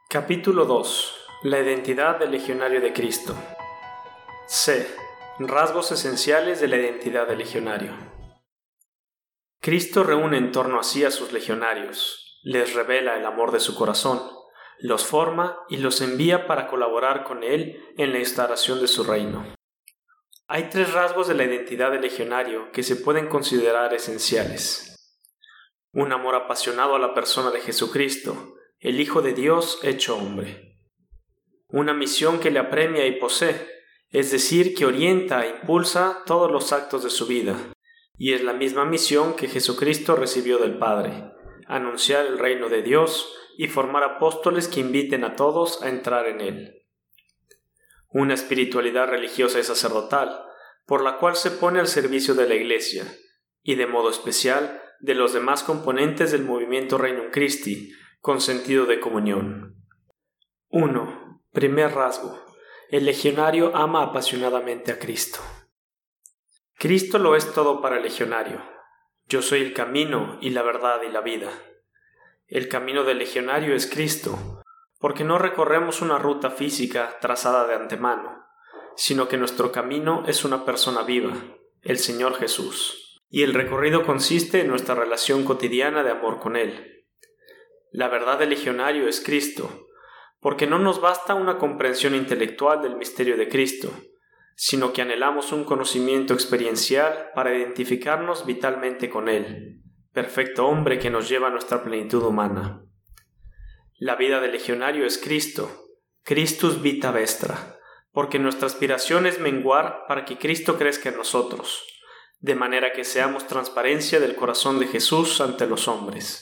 Capítulo 2. La identidad del legionario de Cristo. C. Rasgos esenciales de la identidad del legionario. Cristo reúne en torno a sí a sus legionarios, les revela el amor de su corazón, los forma y los envía para colaborar con Él en la instauración de su reino. Hay 3 rasgos de la identidad del legionario que se pueden considerar esenciales. Un amor apasionado a la persona de Jesucristo, el Hijo de Dios hecho hombre. Una misión que le apremia y posee, es decir, que orienta e impulsa todos los actos de su vida, y es la misma misión que Jesucristo recibió del Padre, anunciar el reino de Dios y formar apóstoles que inviten a todos a entrar en él. Una espiritualidad religiosa y sacerdotal, por la cual se pone al servicio de la Iglesia, y de modo especial de los demás componentes del movimiento Regnum Christi, con sentido de comunión. 1. Primer rasgo. El legionario ama apasionadamente a Cristo. Cristo lo es todo para el legionario. Yo soy el camino y la verdad y la vida. El camino del legionario es Cristo, porque no recorremos una ruta física trazada de antemano, sino que nuestro camino es una persona viva, el Señor Jesús, y el recorrido consiste en nuestra relación cotidiana de amor con Él. La verdad del legionario es Cristo, porque no nos basta una comprensión intelectual del misterio de Cristo, sino que anhelamos un conocimiento experiencial para identificarnos vitalmente con Él, perfecto hombre que nos lleva a nuestra plenitud humana. La vida del legionario es Cristo, Christus vita vestra, porque nuestra aspiración es menguar para que Cristo crezca en nosotros, de manera que seamos transparencia del corazón de Jesús ante los hombres.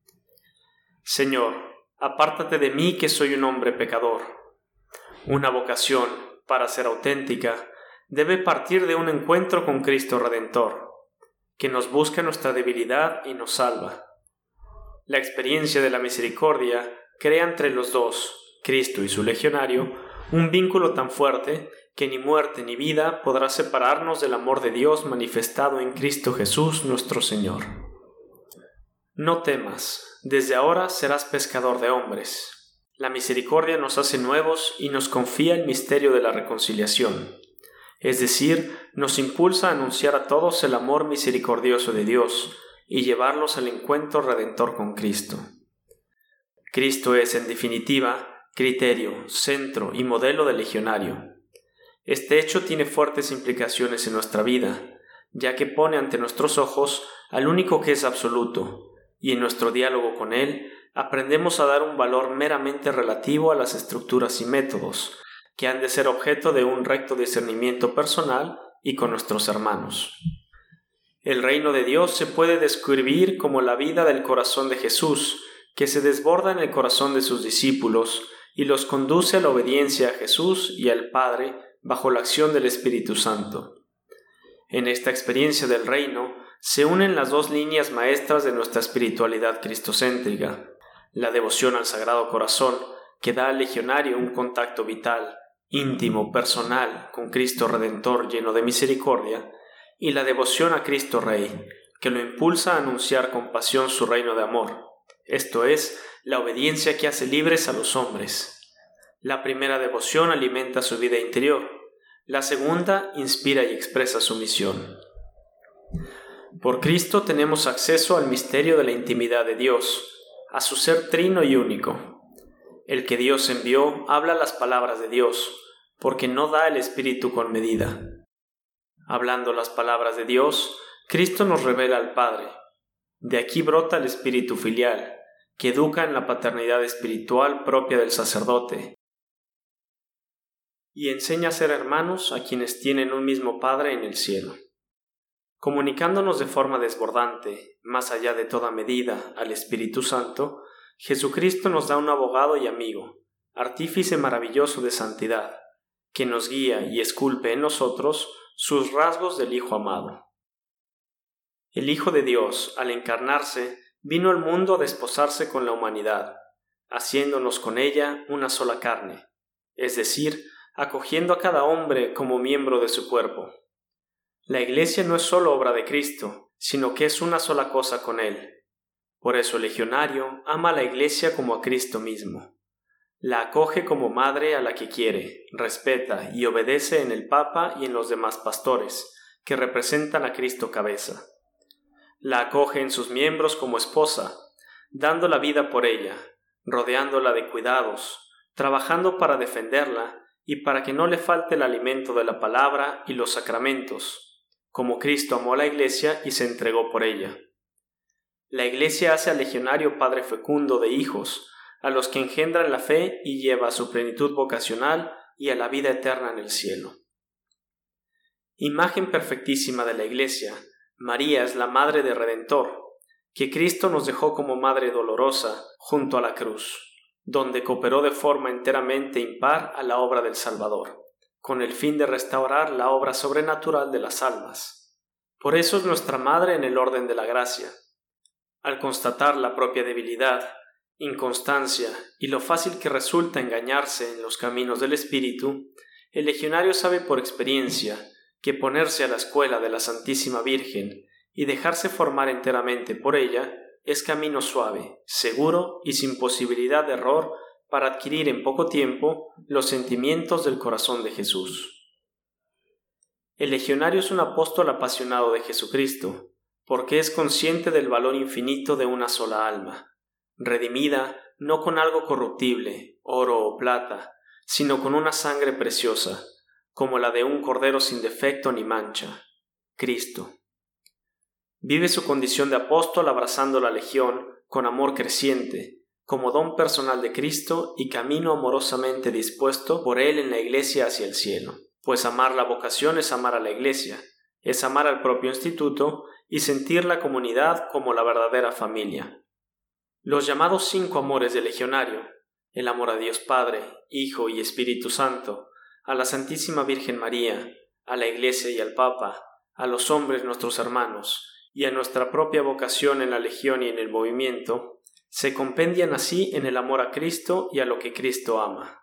Señor, apártate de mí que soy un hombre pecador. Una vocación, para ser auténtica, debe partir de un encuentro con Cristo Redentor, que nos busca nuestra debilidad y nos salva. La experiencia de la misericordia crea entre los dos, Cristo y su legionario, un vínculo tan fuerte que ni muerte ni vida podrá separarnos del amor de Dios manifestado en Cristo Jesús nuestro Señor. No temas, desde ahora serás pescador de hombres. La misericordia nos hace nuevos y nos confía el misterio de la reconciliación, es decir, nos impulsa a anunciar a todos el amor misericordioso de Dios y llevarlos al encuentro redentor con Cristo. Cristo es, en definitiva, criterio, centro y modelo del legionario. Este hecho tiene fuertes implicaciones en nuestra vida, ya que pone ante nuestros ojos al único que es absoluto, y en nuestro diálogo con Él aprendemos a dar un valor meramente relativo a las estructuras y métodos, que han de ser objeto de un recto discernimiento personal y con nuestros hermanos. El reino de Dios se puede describir como la vida del corazón de Jesús, que se desborda en el corazón de sus discípulos y los conduce a la obediencia a Jesús y al Padre bajo la acción del Espíritu Santo. En esta experiencia del reino se unen las 2 líneas maestras de nuestra espiritualidad cristocéntrica, la devoción al Sagrado Corazón, que da al legionario un contacto vital, íntimo, personal, con Cristo Redentor lleno de misericordia, y la devoción a Cristo Rey, que lo impulsa a anunciar con pasión su reino de amor, esto es, la obediencia que hace libres a los hombres. La primera devoción alimenta su vida interior, la segunda inspira y expresa su misión. Por Cristo tenemos acceso al misterio de la intimidad de Dios, a su ser trino y único. El que Dios envió habla las palabras de Dios, porque no da el Espíritu con medida. Hablando las palabras de Dios, Cristo nos revela al Padre. De aquí brota el espíritu filial, que educa en la paternidad espiritual propia del sacerdote, y enseña a ser hermanos a quienes tienen un mismo Padre en el cielo. Comunicándonos de forma desbordante, más allá de toda medida, al Espíritu Santo, Jesucristo nos da un abogado y amigo, artífice maravilloso de santidad, que nos guía y esculpe en nosotros sus rasgos del Hijo amado. El Hijo de Dios, al encarnarse, vino al mundo a desposarse con la humanidad, haciéndonos con ella una sola carne, es decir, acogiendo a cada hombre como miembro de su cuerpo. La Iglesia no es solo obra de Cristo, sino que es una sola cosa con Él. Por eso el legionario ama a la Iglesia como a Cristo mismo. La acoge como madre a la que quiere, respeta y obedece en el Papa y en los demás pastores, que representan a Cristo cabeza. La acoge en sus miembros como esposa, dando la vida por ella, rodeándola de cuidados, trabajando para defenderla y para que no le falte el alimento de la palabra y los sacramentos, como Cristo amó a la Iglesia y se entregó por ella. La Iglesia hace al legionario padre fecundo de hijos, a los que engendran la fe y lleva a su plenitud vocacional y a la vida eterna en el cielo. Imagen perfectísima de la Iglesia, María es la Madre del Redentor, que Cristo nos dejó como Madre dolorosa junto a la cruz, donde cooperó de forma enteramente impar a la obra del Salvador, con el fin de restaurar la obra sobrenatural de las almas. Por eso es nuestra Madre en el orden de la gracia. Al constatar la propia debilidad, inconstancia y lo fácil que resulta engañarse en los caminos del Espíritu, el legionario sabe por experiencia que ponerse a la escuela de la Santísima Virgen y dejarse formar enteramente por ella es camino suave, seguro y sin posibilidad de error para adquirir en poco tiempo los sentimientos del corazón de Jesús. El legionario es un apóstol apasionado de Jesucristo, porque es consciente del valor infinito de una sola alma, redimida no con algo corruptible, oro o plata, sino con una sangre preciosa, como la de un cordero sin defecto ni mancha, Cristo. Vive su condición de apóstol abrazando la legión con amor creciente, como don personal de Cristo y camino amorosamente dispuesto por Él en la Iglesia hacia el cielo, pues amar la vocación es amar a la Iglesia, es amar al propio instituto y sentir la comunidad como la verdadera familia. Los llamados 5 amores del legionario, el amor a Dios Padre, Hijo y Espíritu Santo, a la Santísima Virgen María, a la Iglesia y al Papa, a los hombres nuestros hermanos, y a nuestra propia vocación en la legión y en el movimiento, se compendian así en el amor a Cristo y a lo que Cristo ama.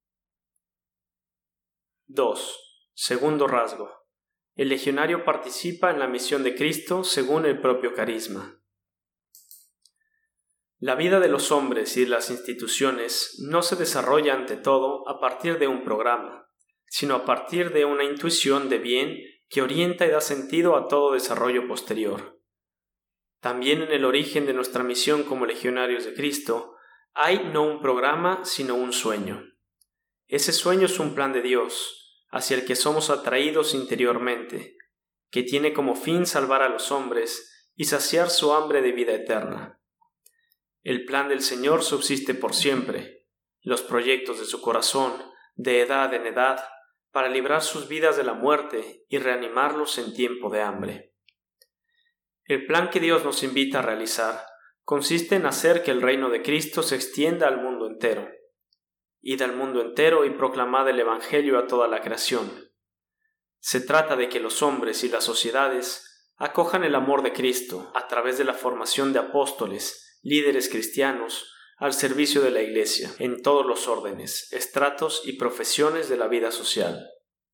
2. Segundo rasgo. El legionario participa en la misión de Cristo según el propio carisma. La vida de los hombres y de las instituciones no se desarrolla ante todo a partir de un programa, sino a partir de una intuición de bien que orienta y da sentido a todo desarrollo posterior. También en el origen de nuestra misión como legionarios de Cristo hay no un programa, sino un sueño. Ese sueño es un plan de Dios, hacia el que somos atraídos interiormente, que tiene como fin salvar a los hombres y saciar su hambre de vida eterna. El plan del Señor subsiste por siempre, los proyectos de su corazón, de edad en edad, para librar sus vidas de la muerte y reanimarlos en tiempo de hambre. El plan que Dios nos invita a realizar consiste en hacer que el reino de Cristo se extienda al mundo entero. Id al mundo entero y proclamad el Evangelio a toda la creación. Se trata de que los hombres y las sociedades acojan el amor de Cristo a través de la formación de apóstoles, líderes cristianos, al servicio de la Iglesia, en todos los órdenes, estratos y profesiones de la vida social.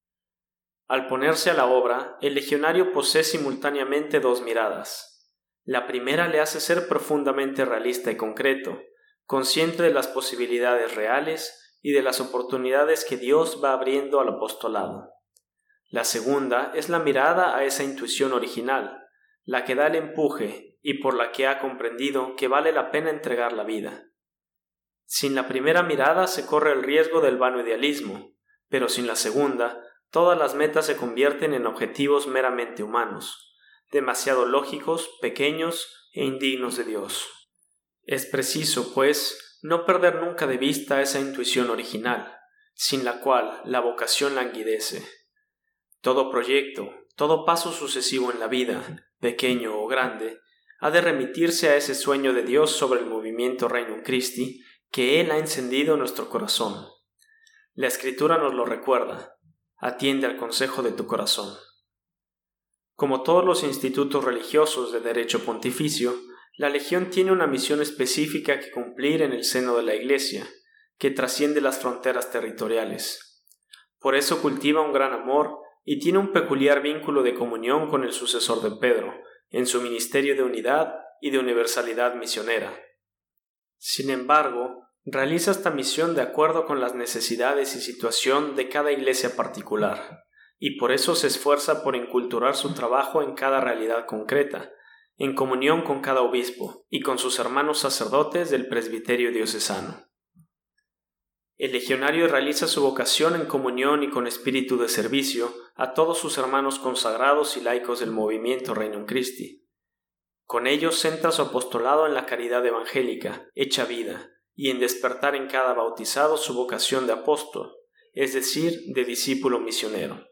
Al ponerse a la obra, el legionario posee simultáneamente 2 miradas. La primera le hace ser profundamente realista y concreto, consciente de las posibilidades reales y de las oportunidades que Dios va abriendo al apostolado. La segunda es la mirada a esa intuición original, la que da el empuje y por la que ha comprendido que vale la pena entregar la vida. Sin la primera mirada se corre el riesgo del vano idealismo, pero sin la segunda, todas las metas se convierten en objetivos meramente humanos, demasiado lógicos, pequeños e indignos de Dios. Es preciso, pues, no perder nunca de vista esa intuición original, sin la cual la vocación languidece. Todo proyecto, todo paso sucesivo en la vida, pequeño o grande, ha de remitirse a ese sueño de Dios sobre el movimiento Regnum Christi que Él ha encendido en nuestro corazón. La Escritura nos lo recuerda: atiende al consejo de tu corazón. Como todos los institutos religiosos de derecho pontificio, la Legión tiene una misión específica que cumplir en el seno de la Iglesia, que trasciende las fronteras territoriales. Por eso cultiva un gran amor y tiene un peculiar vínculo de comunión con el sucesor de Pedro, en su ministerio de unidad y de universalidad misionera. Sin embargo, Realiza esta misión de acuerdo con las necesidades y situación de cada iglesia particular, y por eso se esfuerza por inculturar su trabajo en cada realidad concreta, en comunión con cada obispo y con sus hermanos sacerdotes del presbiterio diocesano. El legionario realiza su vocación en comunión y con espíritu de servicio a todos sus hermanos consagrados y laicos del movimiento Regnum Christi. Con ellos centra su apostolado en la caridad evangélica, hecha vida, y en despertar en cada bautizado su vocación de apóstol, es decir, de discípulo misionero.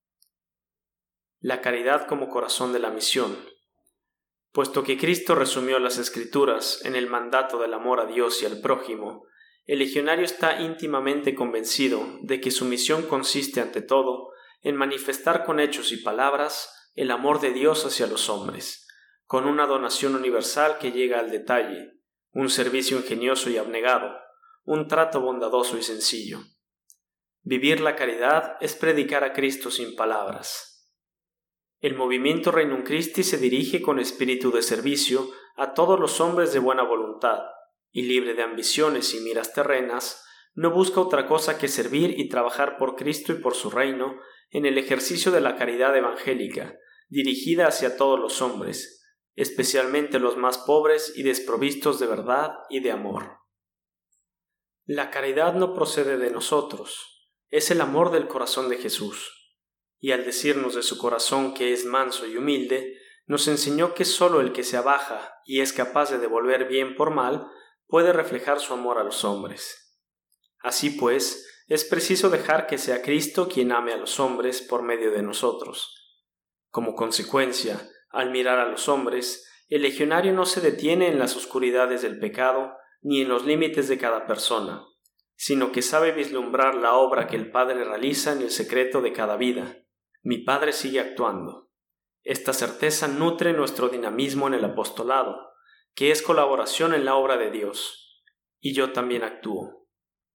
La caridad como corazón de la misión. Puesto que Cristo resumió las Escrituras en el mandato del amor a Dios y al prójimo, el legionario está íntimamente convencido de que su misión consiste ante todo en manifestar con hechos y palabras el amor de Dios hacia los hombres, con una donación universal que llega al detalle, un servicio ingenioso y abnegado, un trato bondadoso y sencillo. Vivir la caridad es predicar a Cristo sin palabras. El movimiento Regnum Christi se dirige con espíritu de servicio a todos los hombres de buena voluntad, y libre de ambiciones y miras terrenas, no busca otra cosa que servir y trabajar por Cristo y por su reino en el ejercicio de la caridad evangélica, dirigida hacia todos los hombres, especialmente los más pobres y desprovistos de verdad y de amor. La caridad no procede de nosotros, es el amor del corazón de Jesús, y al decirnos de su corazón que es manso y humilde, nos enseñó que sólo el que se abaja y es capaz de devolver bien por mal, puede reflejar su amor a los hombres. Así pues, es preciso dejar que sea Cristo quien ame a los hombres por medio de nosotros. Como consecuencia, al mirar a los hombres, el legionario no se detiene en las oscuridades del pecado ni en los límites de cada persona, sino que sabe vislumbrar la obra que el Padre realiza en el secreto de cada vida. Mi Padre sigue actuando. Esta certeza nutre nuestro dinamismo en el apostolado, que es colaboración en la obra de Dios, y yo también actúo.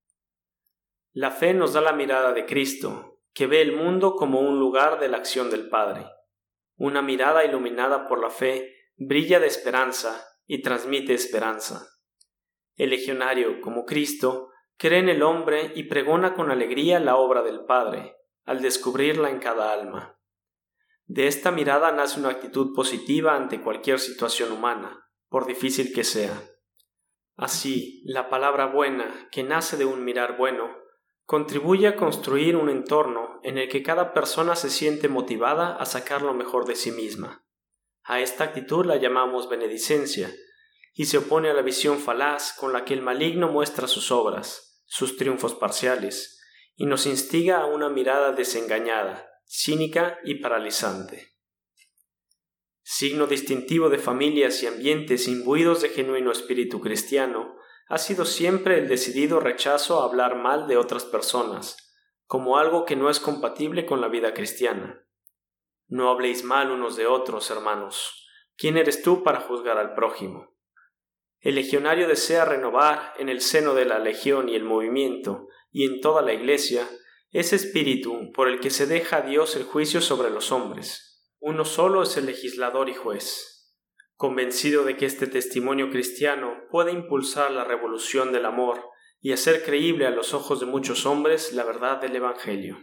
La fe nos da la mirada de Cristo, que ve el mundo como un lugar de la acción del Padre. Una mirada iluminada por la fe brilla de esperanza y transmite esperanza. El legionario, como Cristo, cree en el hombre y pregona con alegría la obra del Padre, al descubrirla en cada alma. De esta mirada nace una actitud positiva ante cualquier situación humana, por difícil que sea. Así, la palabra buena, que nace de un mirar bueno, contribuye a construir un entorno en el que cada persona se siente motivada a sacar lo mejor de sí misma. A esta actitud la llamamos benedicencia, y se opone a la visión falaz con la que el maligno muestra sus obras, sus triunfos parciales, y nos instiga a una mirada desengañada, cínica y paralizante. Signo distintivo de familias y ambientes imbuidos de genuino espíritu cristiano, ha sido siempre el decidido rechazo a hablar mal de otras personas, como algo que no es compatible con la vida cristiana. No habléis mal unos de otros, hermanos. ¿Quién eres tú para juzgar al prójimo? El legionario desea renovar en el seno de la legión y el movimiento, y en toda la Iglesia, ese espíritu por el que se deja a Dios el juicio sobre los hombres. Uno solo es el legislador y juez. Convencido de que este testimonio cristiano puede impulsar la revolución del amor y hacer creíble a los ojos de muchos hombres la verdad del Evangelio.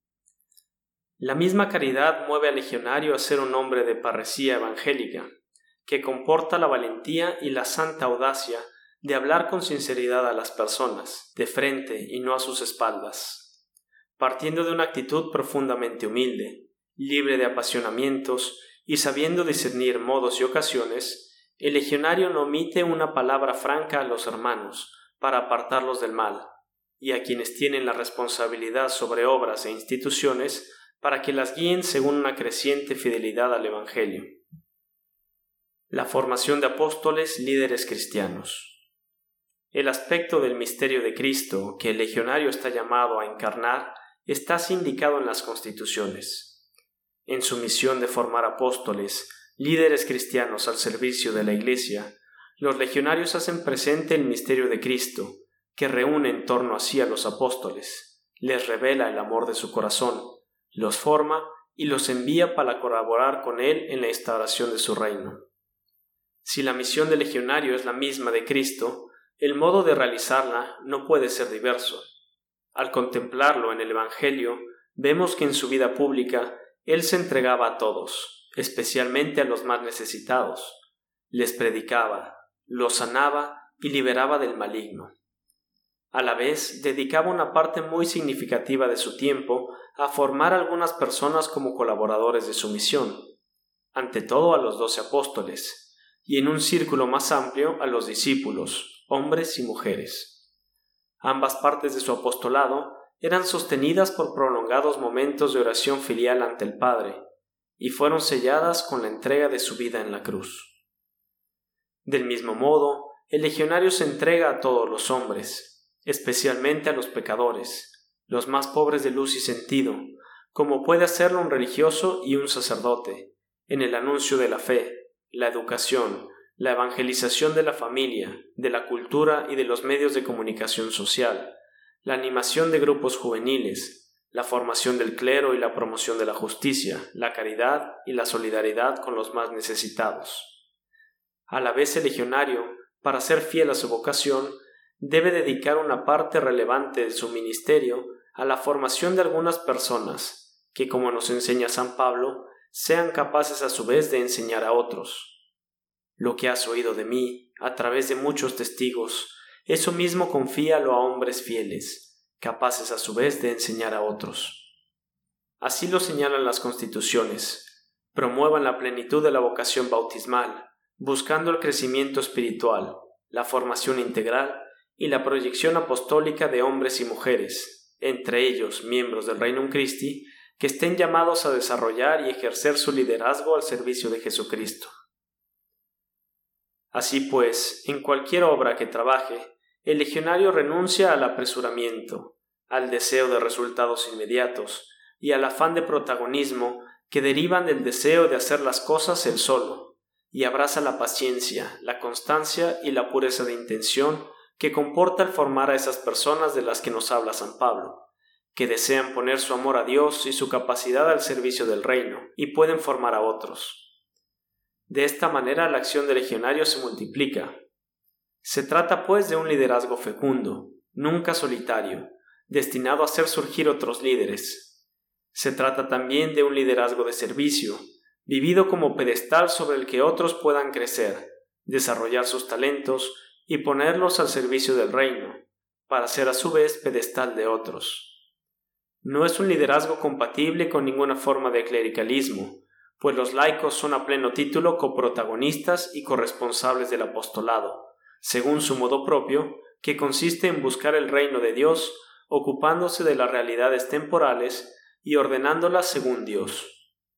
La misma caridad mueve al legionario a ser un hombre de parresía evangélica, que comporta la valentía y la santa audacia de hablar con sinceridad a las personas, de frente y no a sus espaldas, partiendo de una actitud profundamente humilde, libre de apasionamientos y sabiendo discernir modos y ocasiones, el legionario no omite una palabra franca a los hermanos para apartarlos del mal, y a quienes tienen la responsabilidad sobre obras e instituciones para que las guíen según una creciente fidelidad al Evangelio. La formación de apóstoles líderes cristianos. El aspecto del misterio de Cristo que el legionario está llamado a encarnar está así indicado en las constituciones. En su misión de formar apóstoles, líderes cristianos al servicio de la Iglesia, los legionarios hacen presente el misterio de Cristo, que reúne en torno a sí a los apóstoles, les revela el amor de su corazón, los forma y los envía para colaborar con él en la instauración de su reino. Si la misión del legionario es la misma de Cristo, el modo de realizarla no puede ser diverso. Al contemplarlo en el Evangelio, vemos que en su vida pública Él se entregaba a todos, especialmente a los más necesitados. Les predicaba, los sanaba y liberaba del maligno. A la vez, dedicaba una parte muy significativa de su tiempo a formar a algunas personas como colaboradores de su misión, ante todo a los 12 apóstoles, y en un círculo más amplio a los discípulos, hombres y mujeres. Ambas partes de su apostolado eran sostenidas por prolongados momentos de oración filial ante el Padre, y fueron selladas con la entrega de su vida en la cruz. Del mismo modo, el legionario se entrega a todos los hombres, especialmente a los pecadores, los más pobres de luz y sentido, como puede hacerlo un religioso y un sacerdote, en el anuncio de la fe, la educación, la evangelización de la familia, de la cultura y de los medios de comunicación social, la animación de grupos juveniles, la formación del clero y la promoción de la justicia, la caridad y la solidaridad con los más necesitados. A la vez el legionario, para ser fiel a su vocación, debe dedicar una parte relevante de su ministerio a la formación de algunas personas que, como nos enseña San Pablo, sean capaces a su vez de enseñar a otros. Lo que has oído de mí, a través de muchos testigos, eso mismo confíalo a hombres fieles, capaces a su vez de enseñar a otros. Así lo señalan las constituciones. Promuevan la plenitud de la vocación bautismal, buscando el crecimiento espiritual, la formación integral y la proyección apostólica de hombres y mujeres, entre ellos miembros del Reino Christi, que estén llamados a desarrollar y ejercer su liderazgo al servicio de Jesucristo. Así pues, en cualquier obra que trabaje, el legionario renuncia al apresuramiento, al deseo de resultados inmediatos y al afán de protagonismo que derivan del deseo de hacer las cosas él solo, y abraza la paciencia, la constancia y la pureza de intención que comporta el formar a esas personas de las que nos habla San Pablo, que desean poner su amor a Dios y su capacidad al servicio del reino, y pueden formar a otros. De esta manera la acción del legionario se multiplica. Se trata pues de un liderazgo fecundo, nunca solitario, destinado a hacer surgir otros líderes. Se trata también de un liderazgo de servicio, vivido como pedestal sobre el que otros puedan crecer, desarrollar sus talentos y ponerlos al servicio del reino, para ser a su vez pedestal de otros. No es un liderazgo compatible con ninguna forma de clericalismo, pues los laicos son a pleno título coprotagonistas y corresponsables del apostolado, según su modo propio, que consiste en buscar el reino de Dios, ocupándose de las realidades temporales y ordenándolas según Dios.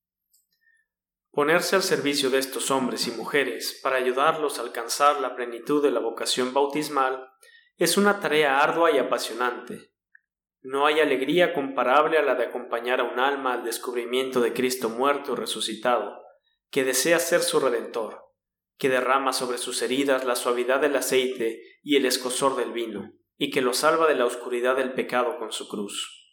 Ponerse al servicio de estos hombres y mujeres para ayudarlos a alcanzar la plenitud de la vocación bautismal es una tarea ardua y apasionante. No hay alegría comparable a la de acompañar a un alma al descubrimiento de Cristo muerto y resucitado, que desea ser su Redentor, que derrama sobre sus heridas la suavidad del aceite y el escozor del vino, y que lo salva de la oscuridad del pecado con su cruz.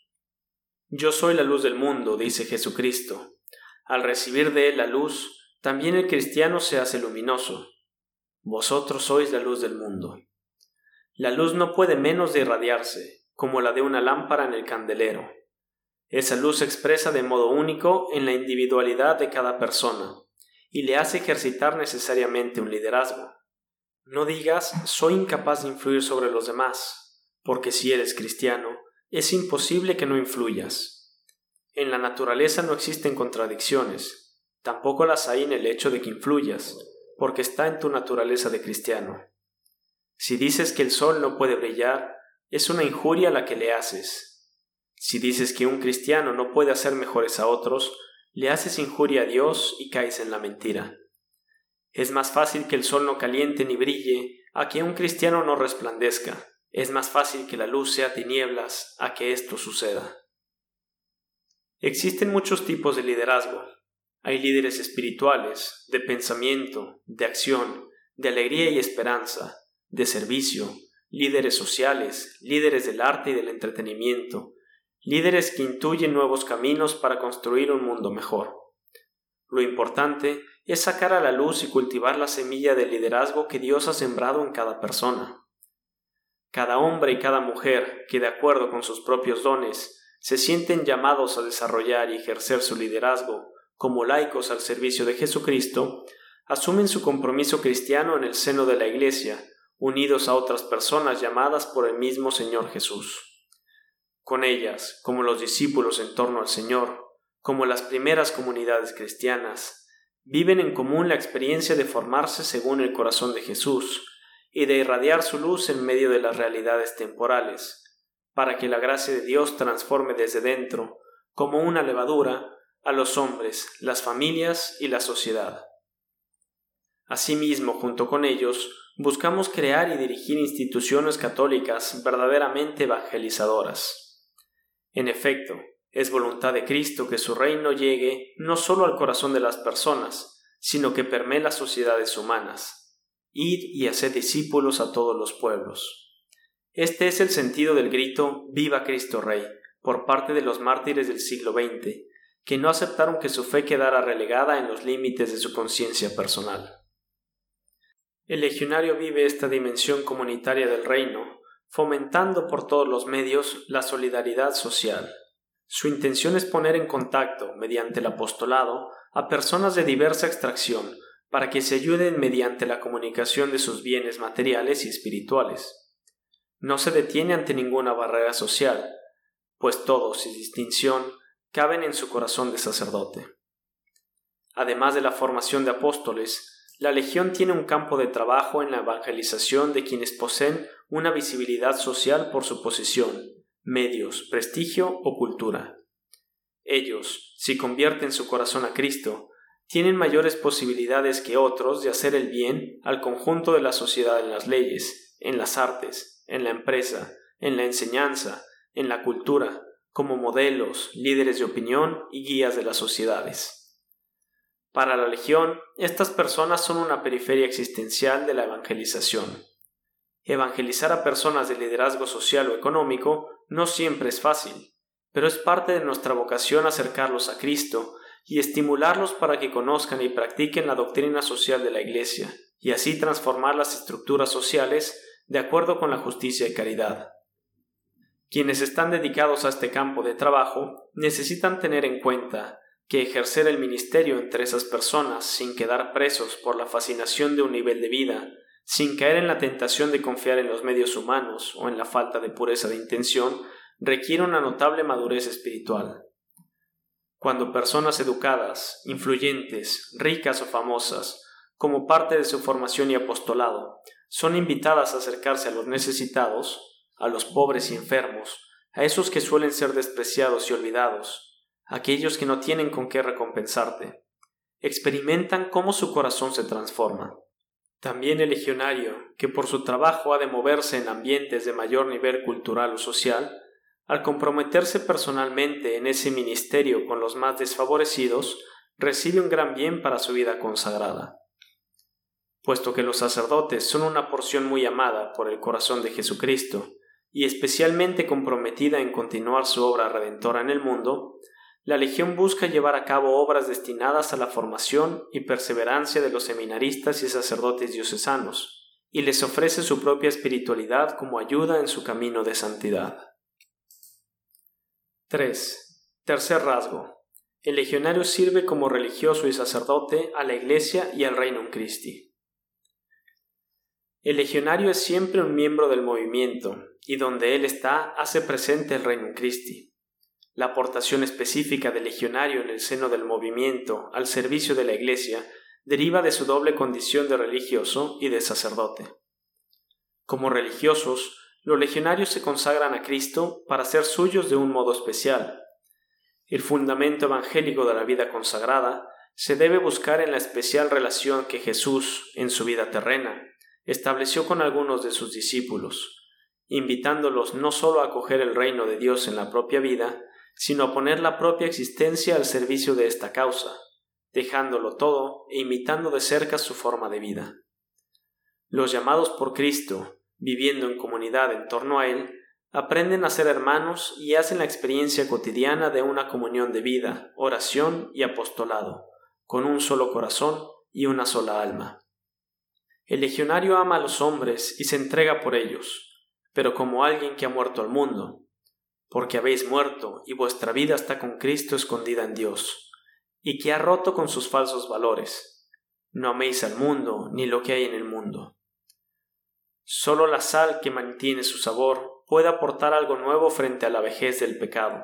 Yo soy la luz del mundo, dice Jesucristo. Al recibir de él la luz, también el cristiano se hace luminoso. Vosotros sois la luz del mundo. La luz no puede menos de irradiarse, como la de una lámpara en el candelero. Esa luz se expresa de modo único en la individualidad de cada persona, y le hace ejercitar necesariamente un liderazgo. No digas, soy incapaz de influir sobre los demás, porque si eres cristiano, es imposible que no influyas. En la naturaleza no existen contradicciones, tampoco las hay en el hecho de que influyas, porque está en tu naturaleza de cristiano. Si dices que el sol no puede brillar, es una injuria la que le haces. Si dices que un cristiano no puede hacer mejores a otros, le haces injuria a Dios y caes en la mentira. Es más fácil que el sol no caliente ni brille a que un cristiano no resplandezca. Es más fácil que la luz sea tinieblas a que esto suceda. Existen muchos tipos de liderazgo. Hay líderes espirituales, de pensamiento, de acción, de alegría y esperanza, de servicio, líderes sociales, líderes del arte y del entretenimiento, líderes que intuyen nuevos caminos para construir un mundo mejor. Lo importante es sacar a la luz y cultivar la semilla del liderazgo que Dios ha sembrado en cada persona. Cada hombre y cada mujer que, de acuerdo con sus propios dones, se sienten llamados a desarrollar y ejercer su liderazgo como laicos al servicio de Jesucristo, asumen su compromiso cristiano en el seno de la Iglesia, unidos a otras personas llamadas por el mismo Señor Jesús. Con ellas, como los discípulos en torno al Señor, como las primeras comunidades cristianas, viven en común la experiencia de formarse según el corazón de Jesús y de irradiar su luz en medio de las realidades temporales, para que la gracia de Dios transforme desde dentro, como una levadura, a los hombres, las familias y la sociedad. Asimismo, junto con ellos, buscamos crear y dirigir instituciones católicas verdaderamente evangelizadoras. En efecto, es voluntad de Cristo que su reino llegue no solo al corazón de las personas, sino que permee las sociedades humanas. Id y haced discípulos a todos los pueblos. Este es el sentido del grito «Viva Cristo Rey» por parte de los mártires del siglo XX, que no aceptaron que su fe quedara relegada en los límites de su conciencia personal. El legionario vive esta dimensión comunitaria del reino, fomentando por todos los medios la solidaridad social. Su intención es poner en contacto, mediante el apostolado, a personas de diversa extracción, para que se ayuden mediante la comunicación de sus bienes materiales y espirituales. No se detiene ante ninguna barrera social, pues todos, sin distinción, caben en su corazón de sacerdote. Además de la formación de apóstoles, la Legión tiene un campo de trabajo en la evangelización de quienes poseen una visibilidad social por su posición, medios, prestigio o cultura. Ellos, si convierten su corazón a Cristo, tienen mayores posibilidades que otros de hacer el bien al conjunto de la sociedad en las leyes, en las artes, en la empresa, en la enseñanza, en la cultura, como modelos, líderes de opinión y guías de las sociedades. Para la Legión, estas personas son una periferia existencial de la evangelización. Evangelizar a personas de liderazgo social o económico no siempre es fácil, pero es parte de nuestra vocación acercarlos a Cristo y estimularlos para que conozcan y practiquen la doctrina social de la Iglesia, y así transformar las estructuras sociales de acuerdo con la justicia y caridad. Quienes están dedicados a este campo de trabajo necesitan tener en cuenta que ejercer el ministerio entre esas personas sin quedar presos por la fascinación de un nivel de vida, sin caer en la tentación de confiar en los medios humanos o en la falta de pureza de intención, requiere una notable madurez espiritual. Cuando personas educadas, influyentes, ricas o famosas, como parte de su formación y apostolado, son invitadas a acercarse a los necesitados, a los pobres y enfermos, a esos que suelen ser despreciados y olvidados, a aquellos que no tienen con qué recompensarte. Experimentan cómo su corazón se transforma. También el legionario, que por su trabajo ha de moverse en ambientes de mayor nivel cultural o social, al comprometerse personalmente en ese ministerio con los más desfavorecidos, recibe un gran bien para su vida consagrada. Puesto que los sacerdotes son una porción muy amada por el corazón de Jesucristo y especialmente comprometida en continuar su obra redentora en el mundo, la Legión busca llevar a cabo obras destinadas a la formación y perseverancia de los seminaristas y sacerdotes diocesanos, y les ofrece su propia espiritualidad como ayuda en su camino de santidad. 3. Tercer rasgo. El legionario sirve como religioso y sacerdote a la Iglesia y al Reino Christi. El legionario es siempre un miembro del movimiento, y donde él está, hace presente el Reino Christi. La aportación específica del legionario en el seno del movimiento al servicio de la Iglesia deriva de su doble condición de religioso y de sacerdote. Como religiosos, los legionarios se consagran a Cristo para ser suyos de un modo especial. El fundamento evangélico de la vida consagrada se debe buscar en la especial relación que Jesús, en su vida terrena, estableció con algunos de sus discípulos, invitándolos no solo a acoger el reino de Dios en la propia vida, sino a poner la propia existencia al servicio de esta causa, dejándolo todo e imitando de cerca su forma de vida. Los llamados por Cristo, viviendo en comunidad en torno a Él, aprenden a ser hermanos y hacen la experiencia cotidiana de una comunión de vida, oración y apostolado, con un solo corazón y una sola alma. El legionario ama a los hombres y se entrega por ellos. pero como alguien que ha muerto al mundo, porque habéis muerto y vuestra vida está con Cristo escondida en Dios, y que ha roto con sus falsos valores. No améis al mundo ni lo que hay en el mundo. Solo la sal que mantiene su sabor puede aportar algo nuevo frente a la vejez del pecado.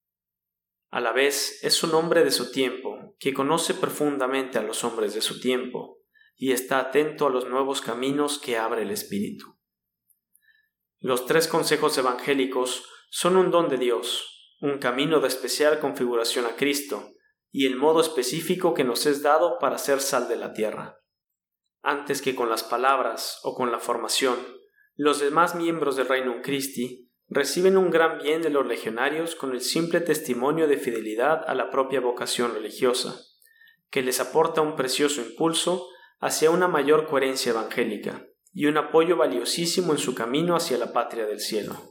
A la vez es un hombre de su tiempo, que conoce profundamente a los hombres de su tiempo, y está atento a los nuevos caminos que abre el Espíritu. Los 3 consejos evangélicos son un don de Dios, un camino de especial configuración a Cristo, y el modo específico que nos es dado para ser sal de la tierra. Antes que con las palabras o con la formación, los demás miembros del Reino Christi reciben un gran bien de los legionarios con el simple testimonio de fidelidad a la propia vocación religiosa, que les aporta un precioso impulso hacia una mayor coherencia evangélica y un apoyo valiosísimo en su camino hacia la patria del cielo.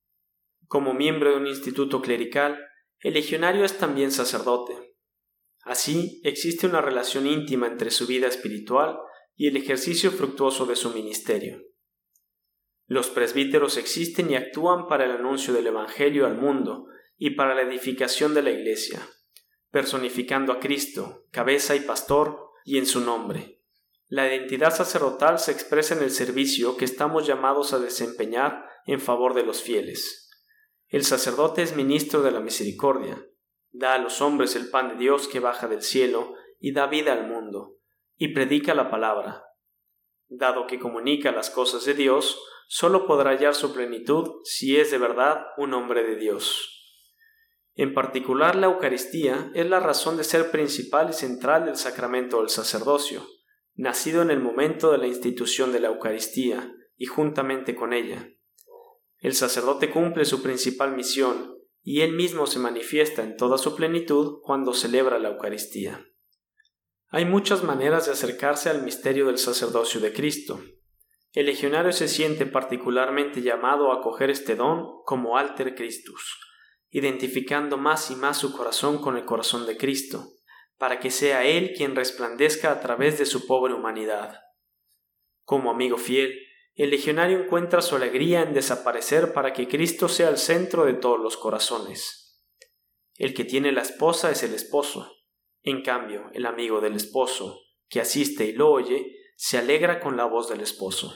Como miembro de un instituto clerical, el legionario es también sacerdote. Así, existe una relación íntima entre su vida espiritual y el ejercicio fructuoso de su ministerio. Los presbíteros existen y actúan para el anuncio del Evangelio al mundo y para la edificación de la Iglesia, personificando a Cristo, cabeza y pastor, y en su nombre. La identidad sacerdotal se expresa en el servicio que estamos llamados a desempeñar en favor de los fieles. El sacerdote es ministro de la misericordia, da a los hombres el pan de Dios que baja del cielo y da vida al mundo, y predica la palabra. Dado que comunica las cosas de Dios, solo podrá hallar su plenitud si es de verdad un hombre de Dios. En particular, la Eucaristía es la razón de ser principal y central del sacramento del sacerdocio, nacido en el momento de la institución de la Eucaristía y juntamente con ella. El sacerdote cumple su principal misión y él mismo se manifiesta en toda su plenitud cuando celebra la Eucaristía. Hay muchas maneras de acercarse al misterio del sacerdocio de Cristo. El legionario se siente particularmente llamado a acoger este don como alter Christus, identificando más y más su corazón con el corazón de Cristo, para que sea Él quien resplandezca a través de su pobre humanidad. Como amigo fiel, el legionario encuentra su alegría en desaparecer para que Cristo sea el centro de todos los corazones. El que tiene la esposa es el esposo. En cambio, el amigo del esposo, que asiste y lo oye, se alegra con la voz del esposo.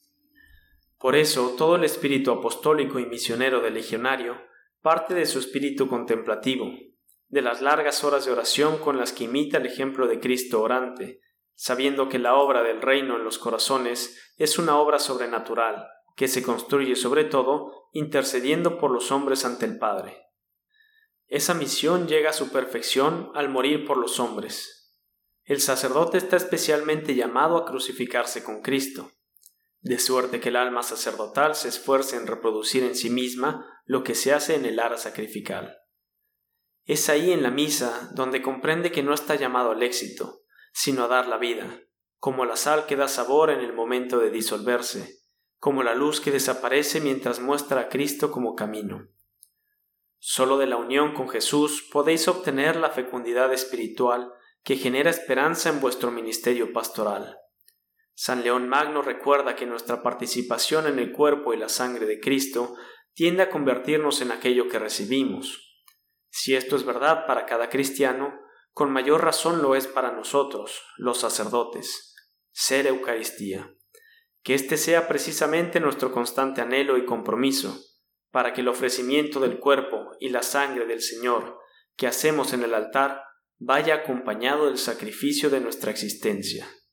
Por eso, todo el espíritu apostólico y misionero del legionario parte de su espíritu contemplativo, de las largas horas de oración con las que imita el ejemplo de Cristo orante, sabiendo que la obra del reino en los corazones es una obra sobrenatural, que se construye sobre todo intercediendo por los hombres ante el Padre. Esa misión llega a su perfección al morir por los hombres. El sacerdote está especialmente llamado a crucificarse con Cristo, de suerte que el alma sacerdotal se esfuerce en reproducir en sí misma lo que se hace en el ara sacrificial. Es ahí en la misa donde comprende que no está llamado al éxito, sino a dar la vida, como la sal que da sabor en el momento de disolverse, como la luz que desaparece mientras muestra a Cristo como camino. Solo de la unión con Jesús podéis obtener la fecundidad espiritual que genera esperanza en vuestro ministerio pastoral. San León Magno recuerda que nuestra participación en el cuerpo y la sangre de Cristo tiende a convertirnos en aquello que recibimos. Si esto es verdad para cada cristiano, con mayor razón lo es para nosotros, los sacerdotes. Ser Eucaristía. Que este sea precisamente nuestro constante anhelo y compromiso, para que el ofrecimiento del cuerpo y la sangre del Señor que hacemos en el altar vaya acompañado del sacrificio de nuestra existencia.